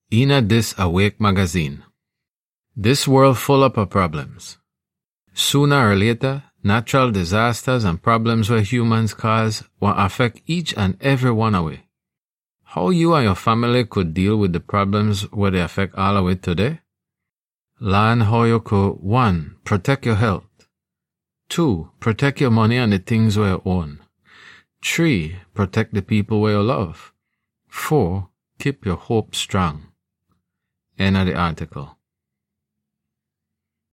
Ina this Awake magazine. This world full up of problems. Sooner or later, natural disasters and problems where humans cause will affect each and every one away. How you and your family could deal with the problems where they affect all away today? Learn how you could 1. Protect your health. 2. Protect your money and the things where you own. 3. Protect the people where you love. 4. Keep your hope strong. End of the article.